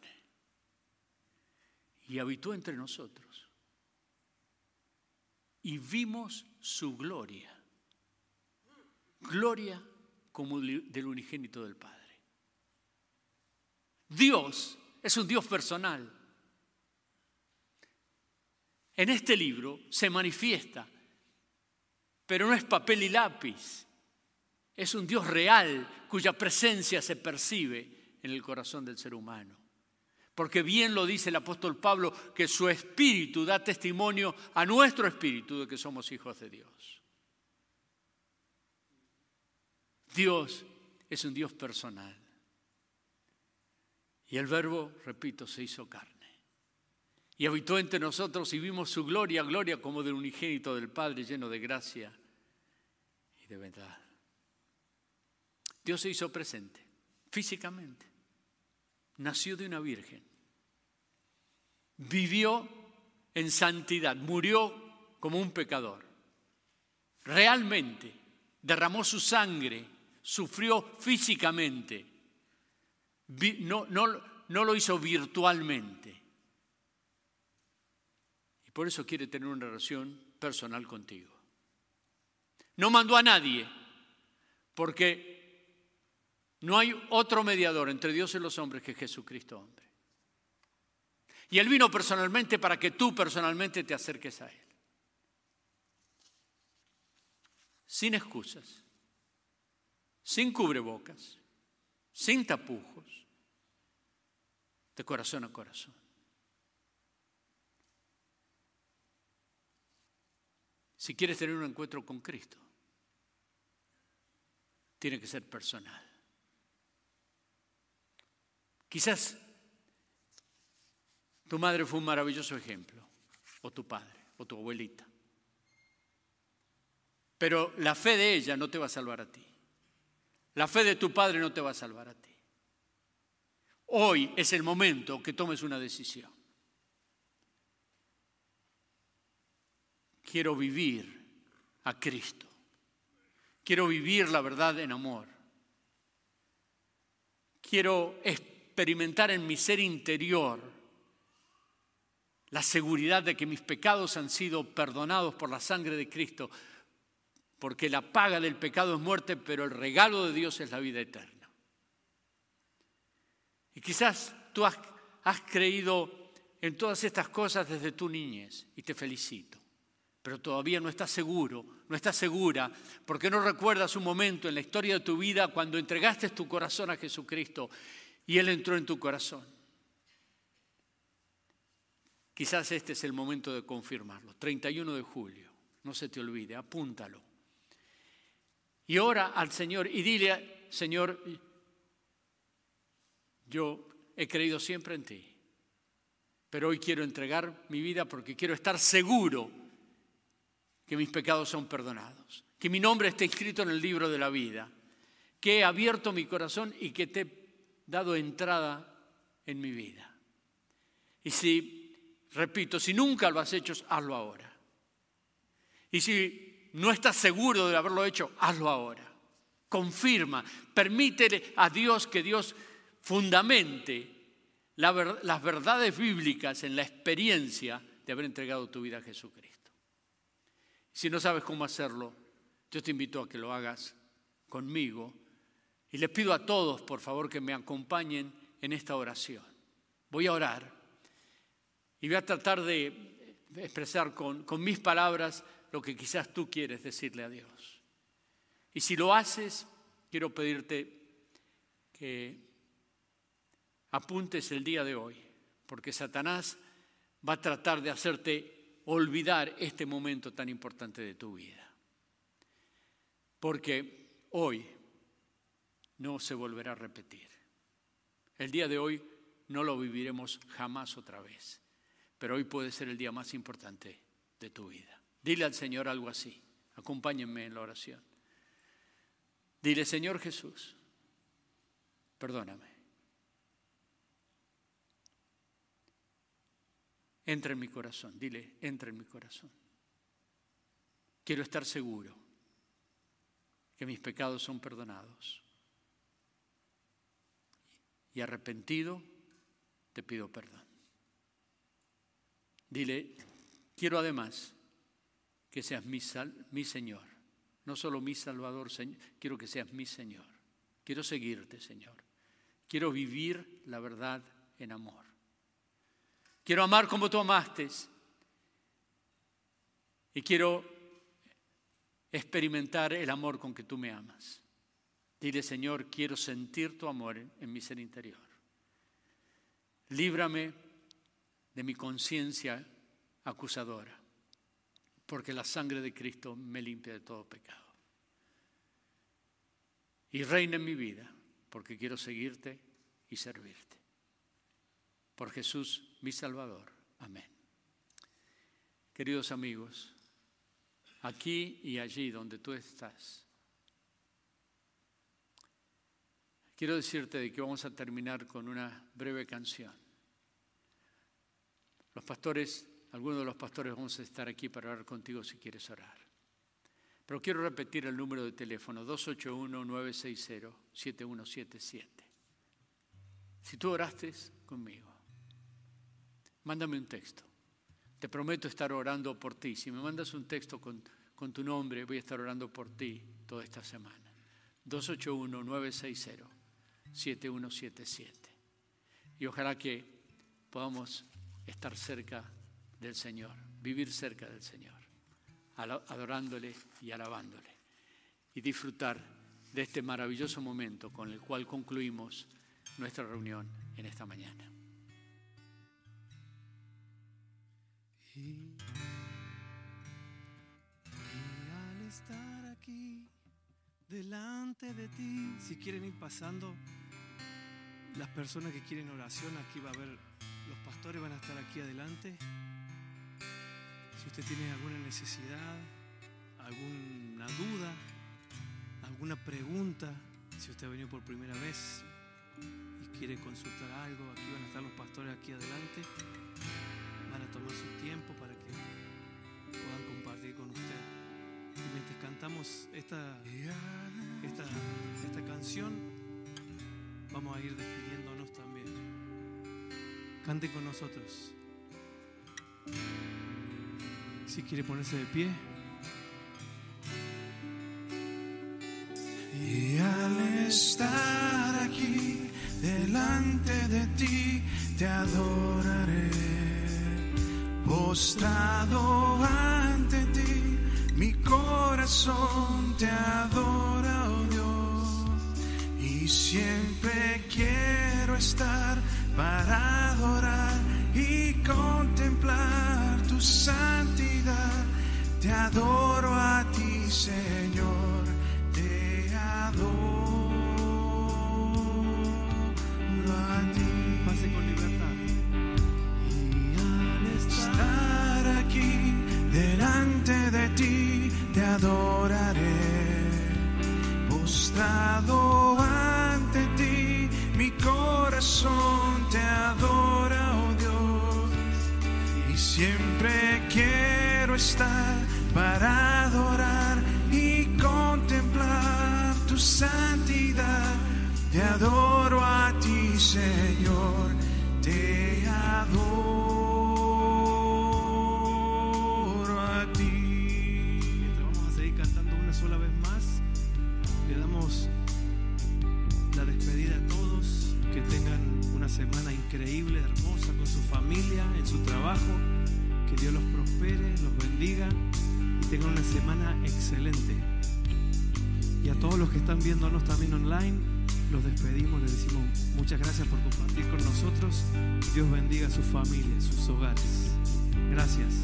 y habitó entre nosotros. Y vimos su gloria, gloria como del unigénito del Padre. Dios es un Dios personal. En este libro se manifiesta, pero no es papel y lápiz. Es un Dios real cuya presencia se percibe en el corazón del ser humano. Porque bien lo dice el apóstol Pablo, que su espíritu da testimonio a nuestro espíritu de que somos hijos de Dios. Dios es un Dios personal. Y el Verbo, repito, se hizo carne. Y habitó entre nosotros y vimos su gloria, gloria como del unigénito del Padre, lleno de gracia y de verdad. Dios se hizo presente físicamente. Nació de una virgen. Vivió en santidad. Murió como un pecador. Realmente derramó su sangre. Sufrió físicamente. No lo hizo virtualmente. Y por eso quiere tener una relación personal contigo. No mandó a nadie, porque no hay otro mediador entre Dios y los hombres que Jesucristo hombre. Y Él vino personalmente para que tú personalmente te acerques a Él. Sin excusas, sin cubrebocas, sin tapujos, de corazón a corazón. Si quieres tener un encuentro con Cristo, tiene que ser personal. Quizás tu madre fue un maravilloso ejemplo, o tu padre, o tu abuelita. Pero la fe de ella no te va a salvar a ti. La fe de tu padre no te va a salvar a ti. Hoy es el momento que tomes una decisión. Quiero vivir a Cristo. Quiero vivir la verdad en amor. Quiero experimentar en mi ser interior la seguridad de que mis pecados han sido perdonados por la sangre de Cristo, porque la paga del pecado es muerte, pero el regalo de Dios es la vida eterna. Y quizás tú has creído en todas estas cosas desde tu niñez, y te felicito. Pero todavía no estás seguro, no estás segura, porque no recuerdas un momento en la historia de tu vida cuando entregaste tu corazón a Jesucristo y Él entró en tu corazón. Quizás este es el momento de confirmarlo. 31 de julio, no se te olvide, apúntalo. Y ora al Señor y dile: Señor, yo he creído siempre en ti, pero hoy quiero entregar mi vida porque quiero estar seguro que mis pecados son perdonados, que mi nombre está inscrito en el libro de la vida, que he abierto mi corazón y que te he dado entrada en mi vida. Y repito, si nunca lo has hecho, hazlo ahora. Y si no estás seguro de haberlo hecho, hazlo ahora. Confirma, permítele a Dios que Dios fundamente las verdades bíblicas en la experiencia de haber entregado tu vida a Jesucristo. Si no sabes cómo hacerlo, yo te invito a que lo hagas conmigo y les pido a todos, por favor, que me acompañen en esta oración. Voy a orar y voy a tratar de expresar con mis palabras lo que quizás tú quieres decirle a Dios. Y si lo haces, quiero pedirte que apuntes el día de hoy, porque Satanás va a tratar de hacerte olvidar este momento tan importante de tu vida. Porque hoy no se volverá a repetir. El día de hoy no lo viviremos jamás otra vez. Pero hoy puede ser el día más importante de tu vida. Dile al Señor algo así. Acompáñenme en la oración. Dile: Señor Jesús, perdóname. Entra en mi corazón, dile: entra en mi corazón. Quiero estar seguro que mis pecados son perdonados. Y arrepentido, te pido perdón. Dile: quiero además que seas mi Señor. No solo mi Salvador, Señor, quiero que seas mi Señor. Quiero seguirte, Señor. Quiero vivir la verdad en amor. Quiero amar como tú amaste y quiero experimentar el amor con que tú me amas. Dile: Señor, quiero sentir tu amor en mi ser interior. Líbrame de mi conciencia acusadora, porque la sangre de Cristo me limpia de todo pecado. Y reina en mi vida, porque quiero seguirte y servirte. Por Jesús, mi Salvador. Amén. Queridos amigos, aquí y allí donde tú estás, quiero decirte de que vamos a terminar con una breve canción. Los pastores, algunos de los pastores vamos a estar aquí para orar contigo si quieres orar. Pero quiero repetir el número de teléfono: 281-960-7177. Si tú oraste conmigo, mándame un texto. Te prometo estar orando por ti. Si me mandas un texto con tu nombre, voy a estar orando por ti toda esta semana. 281-960-7177. Y ojalá que podamos estar cerca del Señor, vivir cerca del Señor, adorándole y alabándole, y disfrutar de este maravilloso momento con el cual concluimos nuestra reunión en esta mañana. Y al estar aquí delante de ti, Si quieren ir pasando, las personas que quieren oración, aquí va a haber, los pastores van a estar aquí adelante. Si usted tiene alguna necesidad, alguna duda, alguna pregunta, si usted ha venido por primera vez y quiere consultar algo, aquí van a estar los pastores aquí adelante. Van a tomar su tiempo para que puedan compartir con usted. Y mientras cantamos cantemos esta canción, vamos a ir despidiéndonos también. Cante con nosotros. Si quiere ponerse de pie. Y al estar aquí delante de ti, te adoraré. Postrado ante ti, mi corazón te adora, oh Dios. Y siempre quiero estar para adorar y contemplar tu santidad. Te adoro a ti, Señor, te adoro a ti. Pase con libertad. Y al estar aquí delante de ti, te adoraré. Postrado ante ti, mi corazón te adora, oh Dios. Y siempre quiero estar para adorar y contemplar tu santidad. Te adoro a ti, Señor, te adoro a ti. Mientras vamos a seguir cantando una sola vez más, le damos la despedida a todos. Que tengan una semana increíble, hermosa con su familia, en su trabajo. Que Dios los prospere, los bendiga y tengan una semana excelente. Y a todos los que están viéndonos también online, los despedimos, les decimos muchas gracias por compartir con nosotros. Dios bendiga a sus familias, sus hogares. Gracias.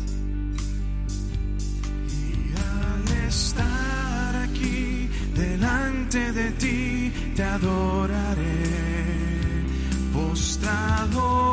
Y al estar aquí delante de ti, te adoraré. Postrado